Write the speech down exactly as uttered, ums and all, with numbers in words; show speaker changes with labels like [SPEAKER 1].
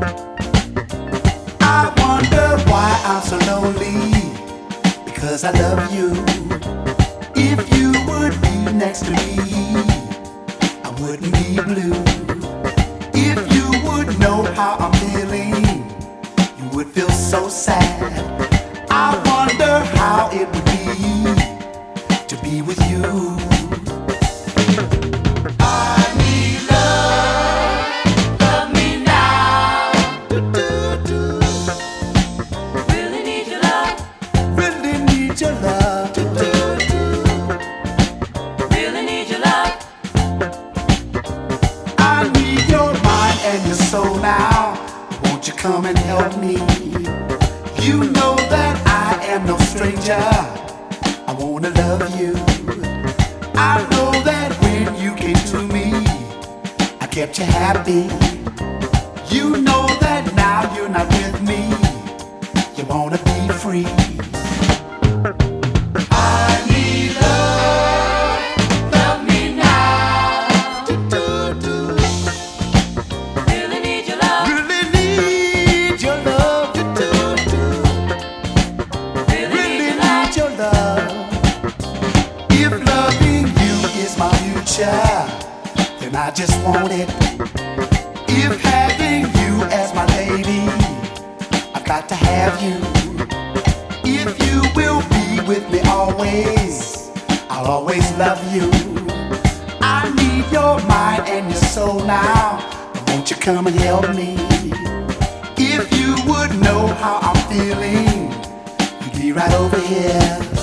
[SPEAKER 1] I wonder why I'm so lonely, because I love you. If you would be next to me, I wouldn't be blue. If you would know how I'm feeling, you would feel so sad. I wonder how it would be to be with you. Your love,
[SPEAKER 2] Really need your love.
[SPEAKER 1] I need your mind and your soul now. Won't you come and help me? You know that I am no stranger. I wanna love you. I know that when you came to me, I kept you happy. You know that now you're not with me. You wanna be free. If loving you is my future, then I just want it. If having you as my lady, I've got to have you. If you will be with me always, I'll always love you. I need your mind and your soul now. Won't you come and help me? If you would know how I'm feeling, you'd be right over here.